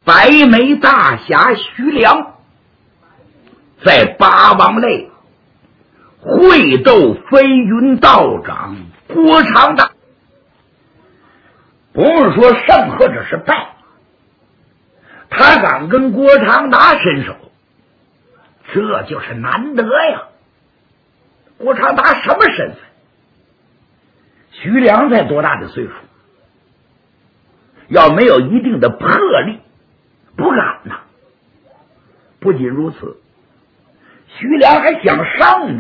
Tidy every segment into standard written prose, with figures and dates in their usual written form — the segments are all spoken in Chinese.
白眉大侠徐良在八王擂会斗飞云道长郭长大，不用说胜或者是败，他敢跟郭长达伸手，这就是难得呀。郭长达什么身份？徐良才多大的岁数？要没有一定的魄力，不敢呐。不仅如此，徐良还想上呢。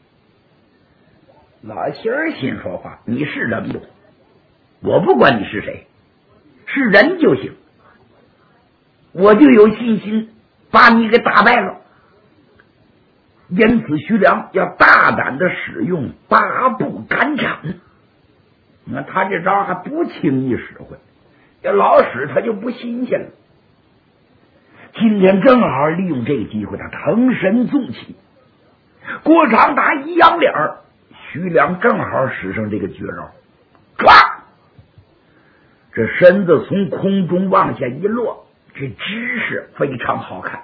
老仙儿心说话，你是人不？我不管你是谁，是人就行，我就有信心把你给打败了。因此徐良要大胆的使用八步赶场。你看他这招还不轻易使会，这老使他就不新鲜了。今天正好利用这个机会，他腾身纵起，郭长达一扬脸儿，徐良正好使上这个绝招，唰！这身子从空中往下一落，这姿势非常好看。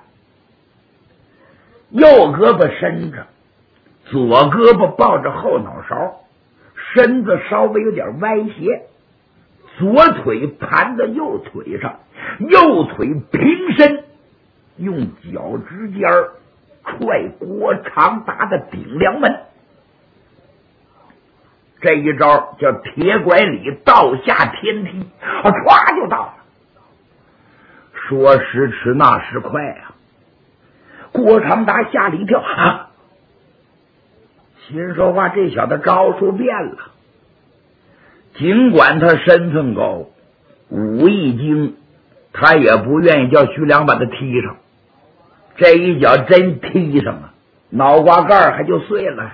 右胳膊伸着，左胳膊抱着后脑勺，身子稍微有点歪斜，左腿盘在右腿上，右腿平伸，用脚趾尖踹郭长达的顶梁门。这一招叫铁拐李倒下天梯，唰就到了。说时迟，那时快啊！郭长达吓了一跳，心说话，这小子招数变了。尽管他身份高，武艺精，他也不愿意叫徐良把他踢上。这一脚真踢上了，脑瓜盖还就碎了。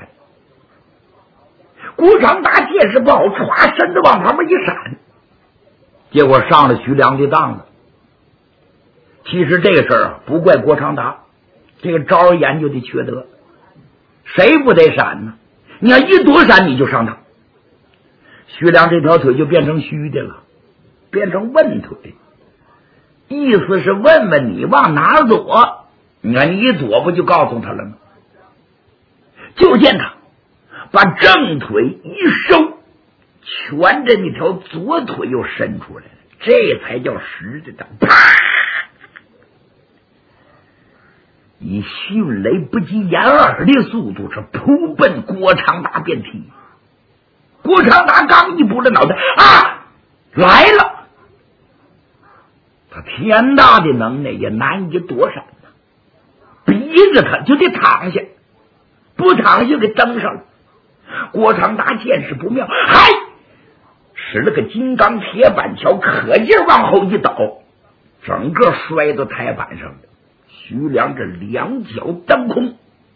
郭长达见势不好，唰，身子往旁边一闪，结果上了徐良的当了。其实这个事儿不怪郭长达，这个招研究的缺德，谁不得闪呢？你要一躲闪，你就上当。徐良这条腿就变成虚的了，变成问腿，意思是问问你往哪躲。你看你一躲，不就告诉他了吗？就见他把正腿一收，蜷着那条左腿又伸出来了，这才叫实的。啪！以迅雷不及掩耳的速度是扑奔郭长达便踢。郭长达刚一拨着脑袋，来了！他天大的能耐也难以躲闪呢，逼着他就得躺下，不躺下给蹬上了。郭长达见势不妙，使了个金刚铁板桥，可劲往后一倒，整个摔到台板上了。徐良这两脚蹬空，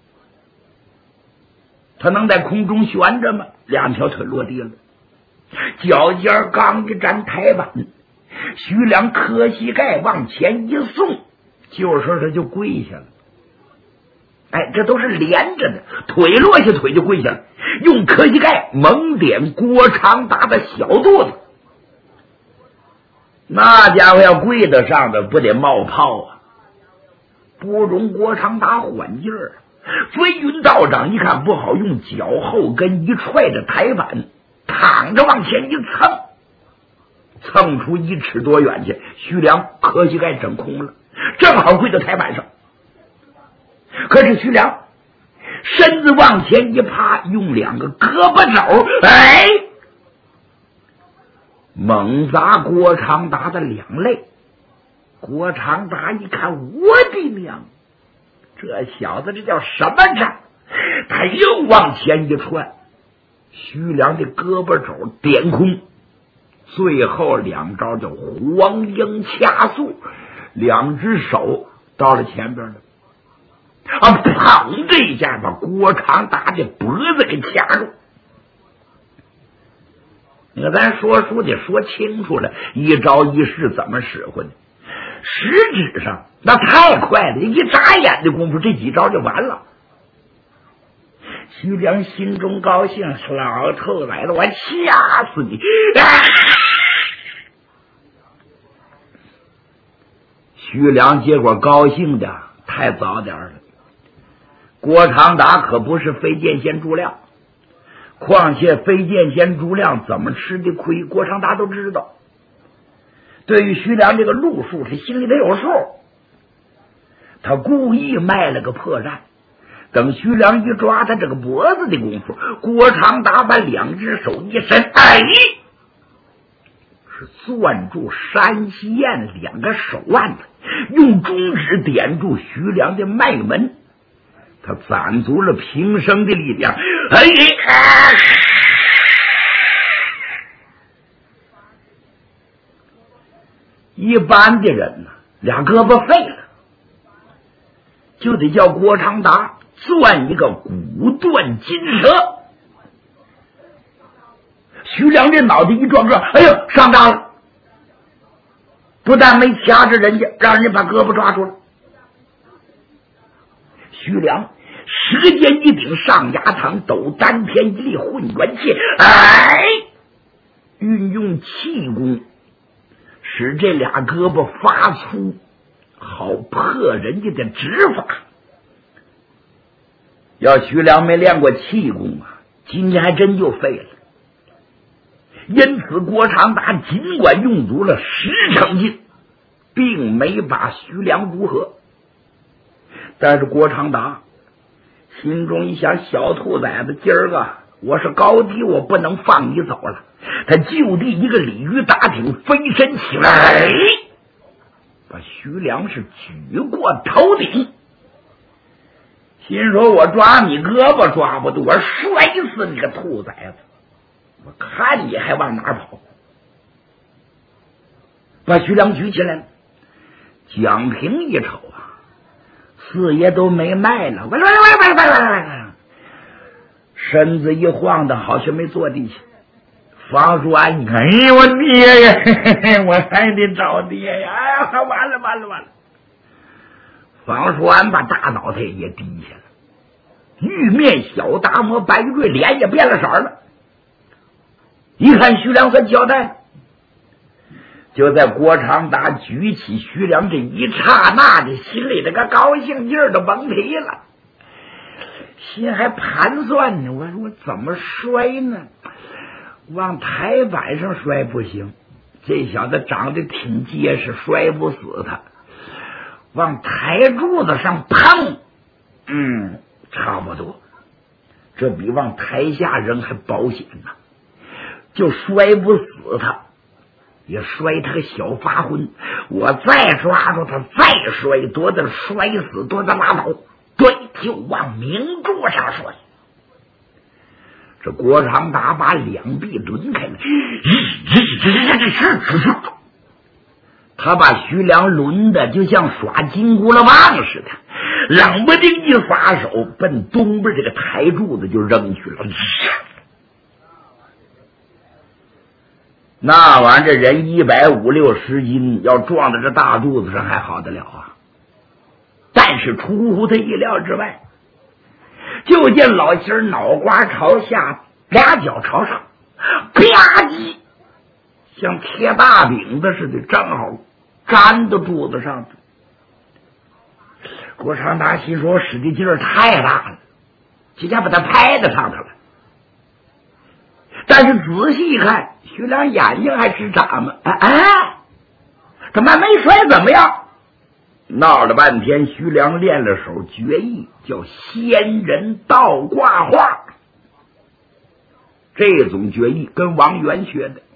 他能在空中悬着吗？两条腿落地了，脚尖刚一沾台板，徐良磕膝盖往前一送，就是他就跪下了。这都是连着的，腿落下腿就跪下了，用磕膝盖猛点郭长达的小肚子。那家伙要跪得上的，不得冒泡啊！不容郭长达缓劲儿，飞云道长一看不好，用脚后跟一踹着台板，躺着往前一蹭出1尺多远去。徐良磕膝盖整空了，正好跪到台板上。可是徐良身子往前一趴，用两个胳膊肘猛砸郭长达的两肋。郭长达一看，我的娘，这小子这叫什么招？他又往前一窜，徐良的胳膊肘点空，最后两招叫黄鹰掐速，两只手到了前边了，砰的一下把郭长达的脖子给掐住。你看咱说书得说清楚了，一招一式怎么使唤的。实质上那太快了，一眨眼的功夫这几招就完了。徐良心中高兴，老头来了，我掐死你！ 徐良结果高兴的太早点了。郭长达可不是飞剑仙朱亮，况且飞剑仙朱亮怎么吃的亏，郭长达都知道。对于徐良这个路数，他心里得有数。他故意卖了个破绽，等徐良一抓他这个脖子的功夫，郭长达把两只手一伸，哎，是攥住山西燕两个手腕子，用中指点住徐良的脉门，他攒足了平生的力量，一般的人呢，俩胳膊废了，就得叫郭长达攥一个骨断筋折。徐良这脑袋一撞撞，哎呦，上当了！不但没掐着人家，让人家把胳膊抓住了。徐良时间一顶上牙膛，抖丹田一力混元气，哎，运用气功，使这俩胳膊发粗，好破人家的指法。要徐良没练过气功啊，今天还真就废了。因此郭长达尽管用足了10成劲，并没把徐良如何。但是郭长达心中一想，小兔崽子，今儿个我是高低，我不能放你走了。他就地一个鲤鱼打挺，飞身起来，把徐良是举过头顶，心说我抓你胳膊抓不住，我摔死你个兔崽子，我看你还往哪跑。把徐良举起来了，蒋平一瞅啊，四爷都没脉了，身子一晃的好像没坐地下。房叔安一看，哎呦我爹呀，我还得找爹呀，哎呀，完了。房叔安把大脑袋也低下了，玉面小达摩白玉坠脸也变了色了。一看徐良算交代了，就在郭长达举起徐良这一刹那的心里这个高兴劲儿都甭提了，心还盘算呢，我说我怎么摔呢？往台板上摔不行，这小子长得挺结实，摔不死他。往台柱子上碰，差不多，这比往台下扔还保险呢。就摔不死他，也摔他个小发昏。我再抓住他，再摔，多的摔死，多的拉倒。对，就往明柱上摔。这郭长达把两臂抡开了，他把徐良抡的就像耍金箍了棒似的，冷不丁一撒手，奔东边这个台柱子就扔去了。那玩意儿这人150-160斤，要撞到这大肚子上还好得了啊！但是出乎他意料之外，就见老七脑瓜朝下，俩脚朝上，吧唧，像贴大饼子似的，正好粘到肚子上。郭长达心说，我使的劲儿太大了，今天把他拍在上头了。但是仔细一看，徐良眼睛还直眨嘛，怎么没摔怎么样？闹了半天，徐良练了手绝艺，叫仙人倒挂画。这种绝艺跟王元学的。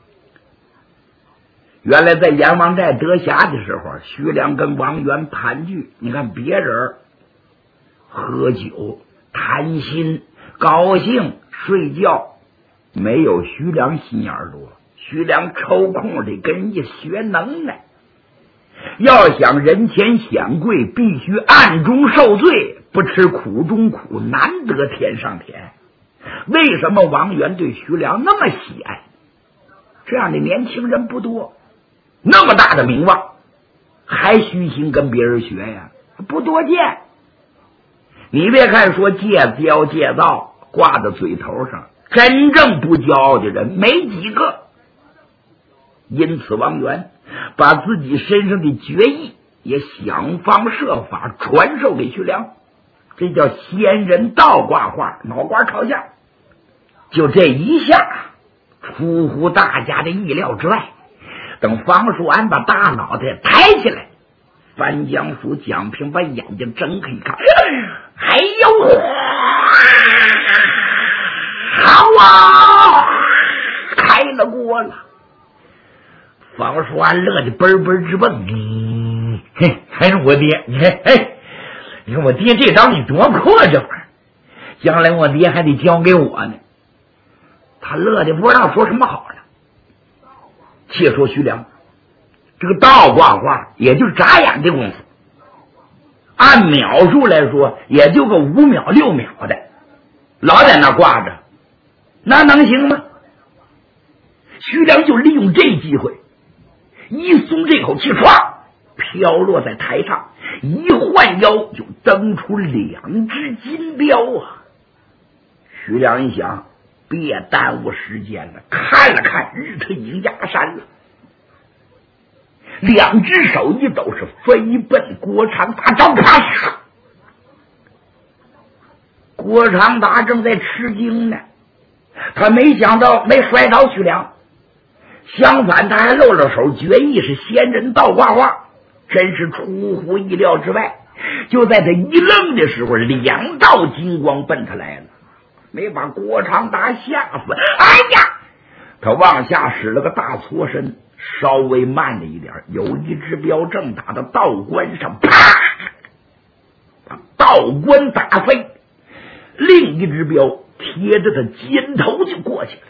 原来在阎王寨得暇的时候，徐良跟王元盘踞，你看别人喝酒谈心高兴睡觉，没有徐良心眼多。徐良抽空得跟人家学能耐，要想人前显贵，必须暗中受罪，不吃苦中苦，难得天上天。为什么王元对徐良那么喜爱？这样的年轻人不多，那么大的名望，还虚心跟别人学呀，不多见。你别看说戒骄戒躁挂在嘴头上，真正不骄傲的人没几个。因此王元把自己身上的绝艺也想方设法传授给徐良，这叫仙人倒挂画，脑瓜朝下。就这一下出乎大家的意料之外，等方树安把大脑袋抬起来，范江叔、蒋平把眼睛睁开一看，哎呦，好啊，开了锅了。方树安乐得嘣嘣直蹦，还是我爹，你看，你看我爹这招你多阔这玩意儿，将来我爹还得教给我呢。他乐得不知道说什么好了。且说徐良这个倒挂画也就是眨眼的功夫，按秒数来说也就个5秒6秒的，老在那挂着，那能行吗？徐良就利用这机会一松这口气，唰飘落在台上，一换腰就蹬出2只金镖啊！徐良一想，别耽误时间了，看了看日头已经压山了，2只手一抖，是飞奔郭长达招。啪！郭长达正在吃惊呢，他没想到没摔倒徐良，相反他还露了手，决意是仙人倒挂画，真是出乎意料之外。就在他一愣的时候，2道金光奔他来了，没把郭长达吓死。哎呀，他往下使了个大搓身，稍微慢了一点，有一只镖正打到道观上，啪，把道观打飞，另一只镖贴着他肩头就过去了。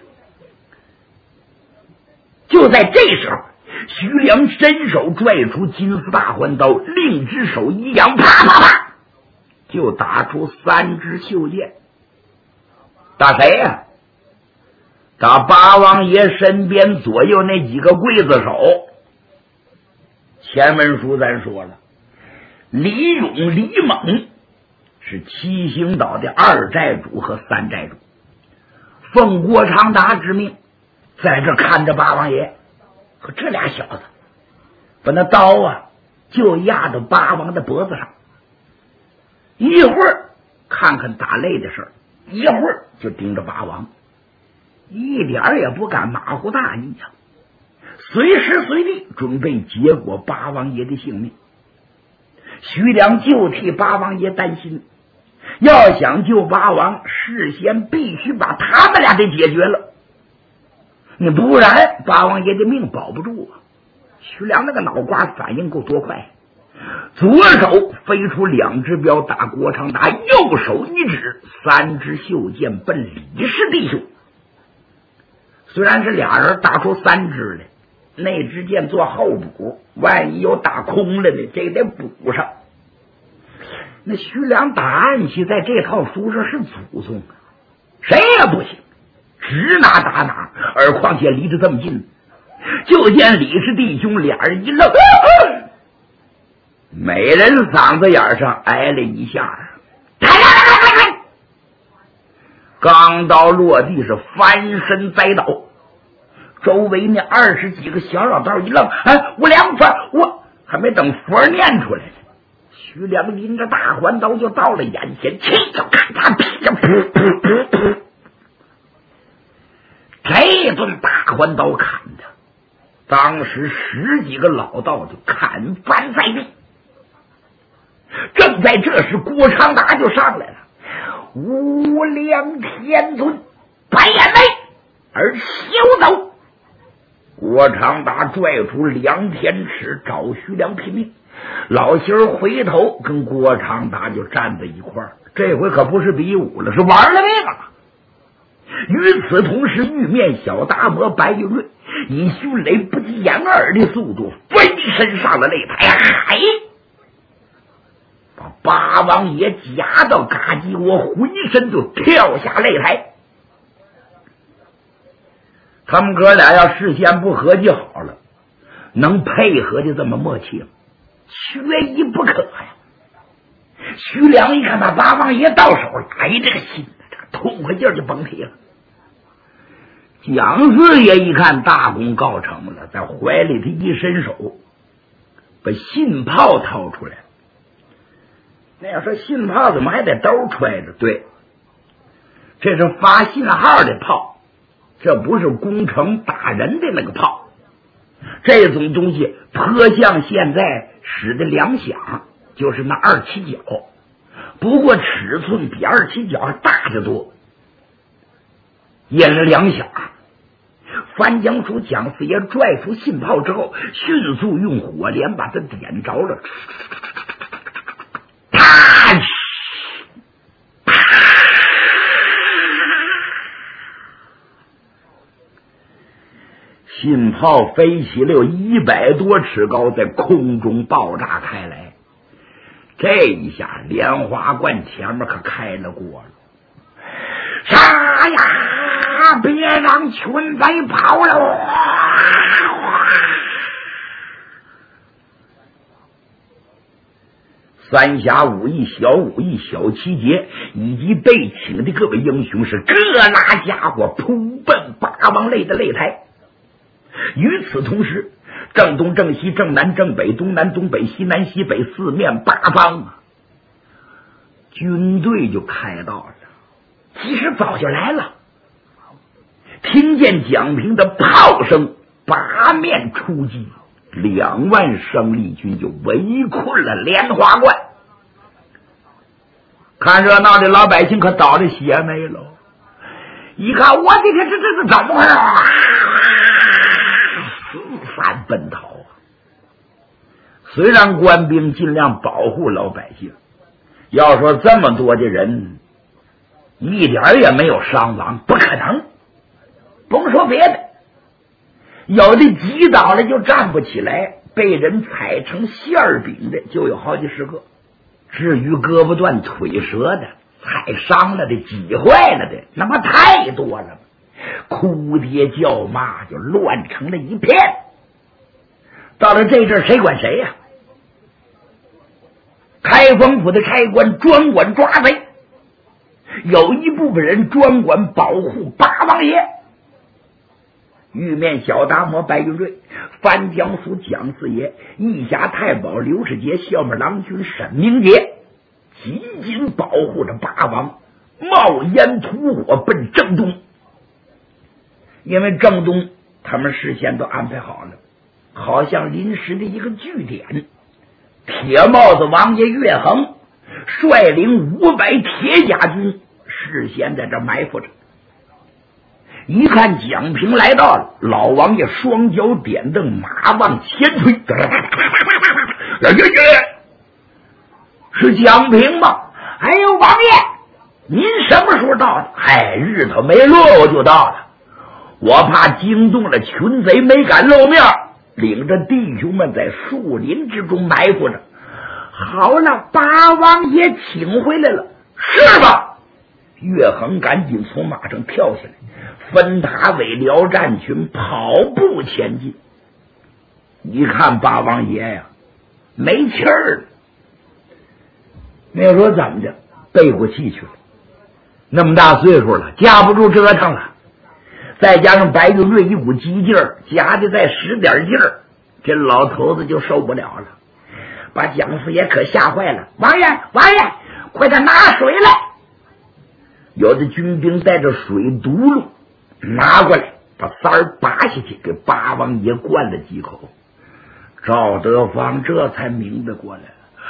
就在这时候，徐良伸手拽出金丝大环刀，另一只手一扬，啪啪啪，就打出3支袖箭。打谁呀？打八王爷身边左右那几个刽子手。前文书咱说了，李勇、李猛是七星岛的2寨主和3寨主，奉郭长达之命在这看着八王爷。可这俩小子把那刀啊就压到八王的脖子上，一会儿看看打擂的事儿，一会儿就盯着八王，一点也不敢马虎大意呀，随时随地准备结果八王爷的性命。徐良就替八王爷担心，要想救八王，事先必须把他们俩给解决了，你不然八王爷的命保不住啊！徐良那个脑瓜反应够多快，左手飞出2只镖打郭长达，右手一指，3支袖箭奔李氏弟兄。虽然是俩人打出3支来，那支箭做后补，万一有打空了呢，这得补上。那徐良打暗器在这套书上是祖宗啊，谁也不行，指哪打哪，而况且离得这么近。就见李氏弟兄俩人一愣，每人嗓子眼上挨了一下，钢刀落地是翻身栽倒。周围那20几个小老道一愣，我2佛，我还没等佛念出来呢，徐良拎着大环刀就到了眼前，气就咔嚓劈着，噗噗噗噗，这顿大环刀砍的，当时10几个老道就砍翻在地。正在这时，郭长达就上来了，无量天尊，白眼泪而休走。郭长达拽出2天尺找徐良拼命，老仙儿回头跟郭长达就站在一块儿，这回可不是比武了，是玩了命了。与此同时，玉面小达摩白云瑞以迅雷不及掩耳的速度飞身上了擂台，把八王爷夹到嘎叽窝，回身就跳下擂台。他们哥俩要事先不合计好了，能配合的这么默契，缺一不可呀。徐良一看把八王爷到手了，哎，这个心这个痛快劲儿就甭提了。蒋四爷一看大功告成了，在怀里他一伸手， 把信炮掏出来。那要说信炮怎么还在兜揣着？对，这是发信号的炮，这不是攻城打人的那个炮。这种东西颇像现在使的两响，就是那2七脚，不过尺寸比2七脚大得多，也是两响。范江叔蒋四爷拽出信炮之后，迅速用火镰把它点着了。信炮飞起了有100多尺高，在空中爆炸开来。这一下莲花观前面可开了锅了。杀呀！别让群贼跑了！三峡武艺、小武艺、小七节以及被请的各位英雄是各拉家伙扑奔八王擂的擂台。与此同时，正东、正西、正南、正北、东南、东北、西南、西北四面八方啊，军队就开到了。其实早就来了，听见蒋平的炮声，八面出击，2万生力军就围困了莲花观。看热闹的老百姓可倒着血霉了，一看我的天，这怎么回事啊？四散奔逃啊！虽然官兵尽量保护老百姓，要说这么多的人一点也没有伤亡，不可能。甭说别的，有的击倒了就站不起来，被人踩成馅饼的就有好几十个。至于胳膊断腿折的，踩伤了的，挤坏了的，那么太多了，哭爹叫骂就乱成了一片。到了这阵谁管谁呀？开封府的差官专管抓贼，有一部分人专管保护八王爷。玉面小达摩白云瑞、范江苏蒋四爷、义侠太保刘世杰、笑面郎君沈明杰紧紧保护着八王，冒烟吐火奔正东。因为正东他们事先都安排好了，好像临时的一个据点。铁帽子王爷岳衡率领500铁甲军事先在这埋伏着。一看蒋平来到了，老王爷双脚点蹬，马往前推。是蒋平吗？哎呦，王爷，您什么时候到的？哎，日头没落我就到了。我怕惊动了群贼，没敢露面，领着弟兄们在树林之中埋伏着。好了，八王爷请回来了，是吧？岳衡赶紧从马上跳下来，分塔尾撩战群，跑步前进。一看八王爷呀，没气儿了。没有说怎么的，背过气去了。那么大岁数了，架不住折腾了。再加上白云瑞一股激劲儿，夹的再使点劲儿，这老头子就受不了了，把蒋四爷可吓坏了。王爷，王爷，快点拿水来！有的军兵带着水毒露拿过来，把三儿拔下去，给八王爷灌了几口。赵德芳这才明白过来，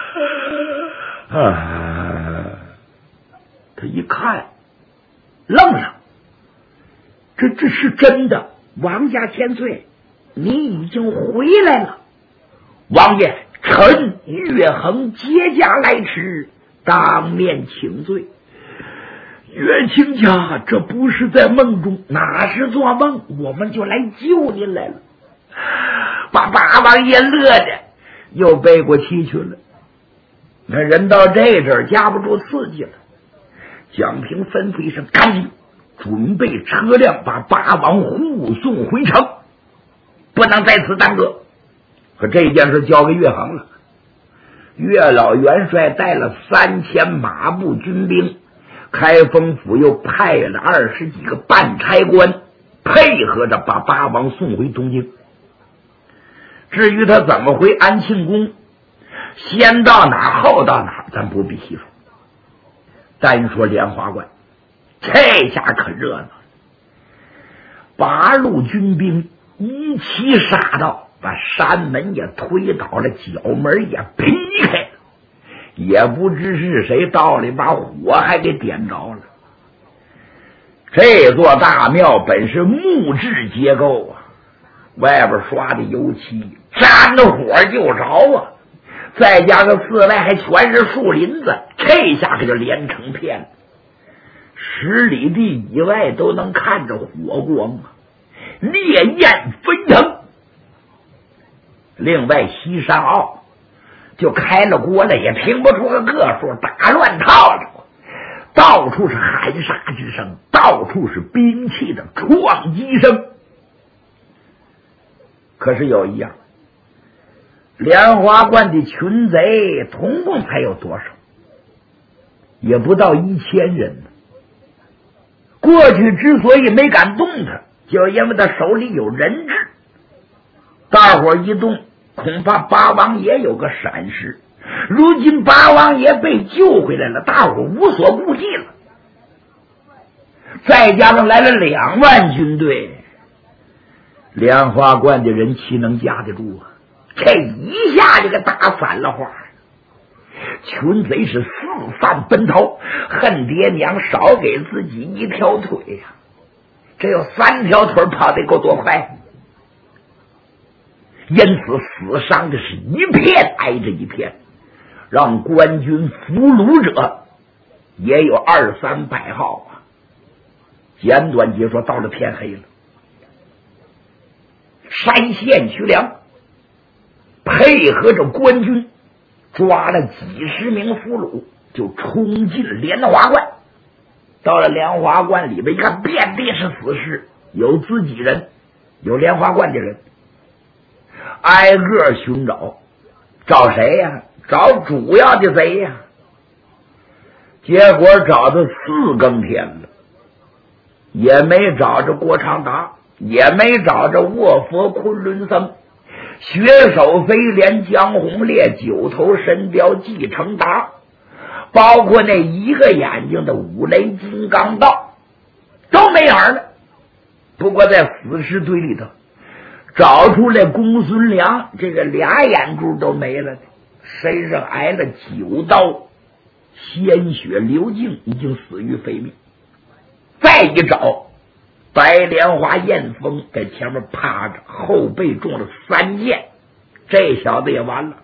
他一看愣了，这是真的，王家千岁，你已经回来了。王爷，臣岳衡接驾来迟，当面请罪。岳卿家，这不是在梦中，哪是做梦？我们就来救您来了。把八王爷乐的又背过气去了。那人到这阵儿架不住刺激了，蒋平吩咐一声，赶紧准备车辆，把八王护送回城，不能在此耽搁。可这件事交给岳衡了。岳老元帅带了3000马步军兵，开封府又派了20几个办差官，配合着把八王送回东京。 至于他怎么回安庆宫，先到哪后到哪，咱不必细说。单说莲花关，这下可热闹了。8路军兵一齐杀到，把山门也推倒了，角门也劈开了。也不知是谁到里把火还给点着了。这座大庙本是木质结构啊，外边刷的油漆，沾着火就着啊，再加上四外还全是树林子，这下可就连成片了。10里地以外都能看着火光啊，烈焰飞腾。另外西山坳就开了锅了，也评不出个数，打乱套了，到处是喊杀之声，到处是兵器的撞击声。可是有一样，莲花关的群贼总共才有多少？也不到1000人呢。过去之所以没敢动他，就因为他手里有人质。大伙一动，恐怕八王爷有个闪失。如今八王爷被救回来了，大伙无所顾忌了。再加上来了2万军队，莲花关的人岂能架得住啊？这一下就给打散了花。群贼是四散奔逃，恨爹娘少给自己一条腿呀，这有3条腿跑得够多快。因此死伤的是一片挨着一片，让官军俘虏者也有200-300号啊。简短截说，到了天黑了，山县徐良配合着官军抓了几10名俘虏，就冲进莲花关。到了莲花关里边一看，遍地是死尸，有自己人，有莲花关的人，挨个寻找。找谁呀？找主要的贼呀。结果找到4更天了，也没找着郭长达，也没找着卧佛昆仑僧，血手飞廉、江红烈、9头神雕纪承达，包括那1个眼睛的五雷金刚道都没影了。不过在死尸堆里头找出来公孙良，这个俩眼珠都没了，身上挨了9刀，鲜血流尽，已经死于非命。再一找，白莲花燕峰在前面趴着，后背中了3箭，这小子也完了。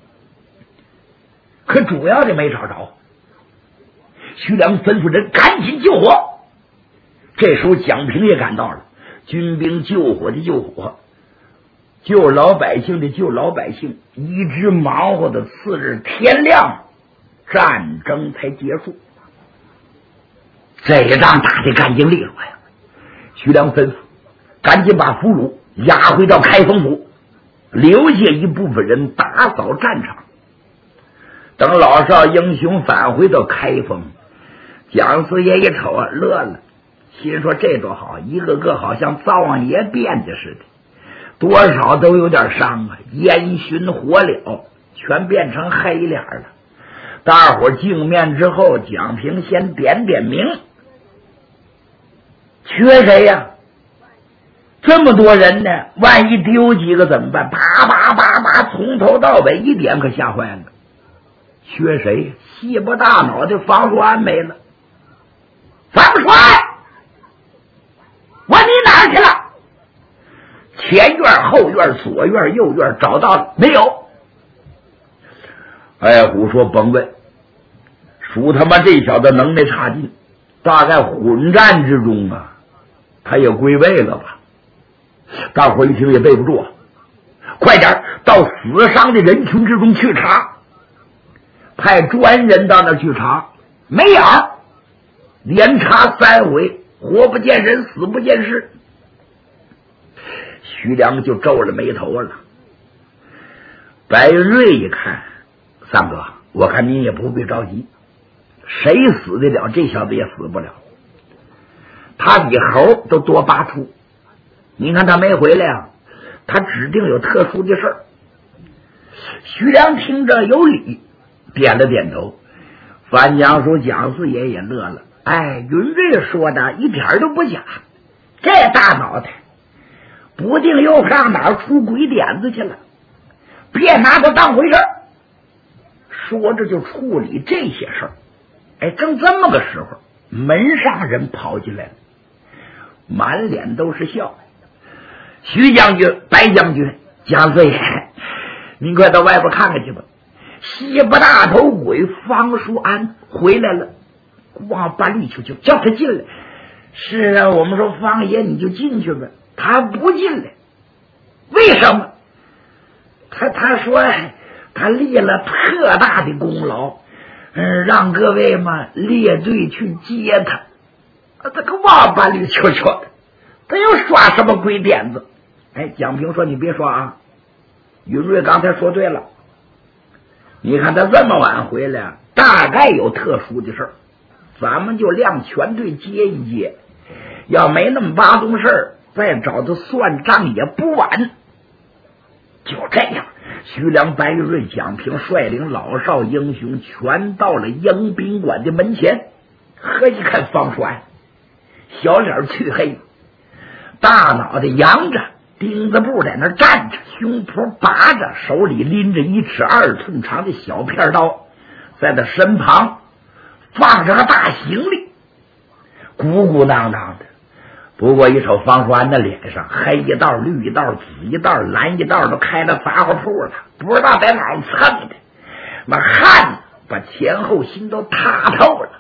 可主要的没找着，徐良吩咐人赶紧救火。这时候蒋平也赶到了，军兵救火的救火，救老百姓的救老百姓，一直忙活的次日天亮，战争才结束。这一仗打得干净利落呀！徐良吩咐赶紧把俘虏押回到开封府，留下一部分人打扫战场。等老少英雄返回到开封，蒋四爷一瞅啊，乐了，心说这多好，一个个好像灶王爷变的似的，多少都有点伤啊，烟熏火燎，全变成黑脸了。大伙镜面之后，蒋平先点点名，缺谁呀？这么多人呢，万一丢几个怎么办？啪啪啪啪，从头到尾一点可吓坏了。缺谁？细不大脑的房叔安没了。房叔安，我你哪儿去了？前院后院左院右院找到了没有？哎，虎说甭问，属他妈这小子能耐差劲，大概混战之中啊，他也归位了吧。大伙一听也背不住啊，快点到死伤的人群之中去查，派专人到那去查，没影，连查3回，活不见人，死不见尸。徐良就皱了眉头了。白云瑞一看，三哥，我看您也不必着急，谁死得了，这小子也死不了。他比猴都多8处，你看他没回来啊， 他指定有特殊的事儿。徐良听着有理，点了点头。范江叔蒋四爷也乐了，哎，云瑞说的一点都不假，这大脑袋不定又上哪儿出鬼点子去了，别拿他当回事儿。说着就处理这些事儿。哎，正这么个时候，门上人跑进来了，满脸都是笑。徐将军、白将军、蒋四爷，您快到外边看看去吧。西部大头鬼方书安回来了，往把李秋秋叫他进来。是啊，我们说方爷你就进去吧，他不进来。为什么？他说他立了特大的功劳，让各位嘛列队去接他。这个王八里秋秋的，他又耍什么鬼点子？哎，蒋平说你别说啊，云瑞刚才说对了。你看他这么晚回来，大概有特殊的事儿，咱们就亮全队接一接。要没那么八宗事儿，再找他算账也不晚。就这样，徐良、白玉瑞、蒋平率领老少英雄全到了迎宾馆的门前。呵，一看方栓，小脸黢黑，大脑袋扬着，钉子布在那站着，胸脯拔着，手里拎着1尺2寸长的小片刀，在他身旁放着个大行李，鼓鼓囊囊的。不过一瞅方栓的脸上，黑一道、绿一道、紫一道、蓝一道，都开了杂货铺了，不知道在哪儿蹭的，那汗把前后心都塌透了。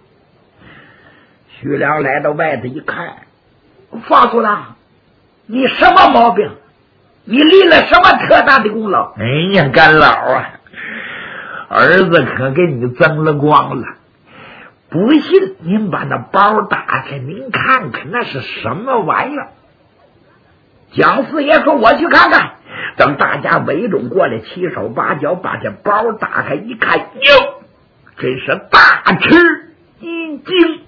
徐良来到外头一看，方叔郎，你什么毛病？你立了什么特大的功劳？哎呀，干老啊，儿子可给你增了光了。不信您把那包打开，您看看那是什么玩意儿。蒋四爷说我去看看。等大家围拢过来，七手八脚把这包打开一看，哟，这是大吃一惊。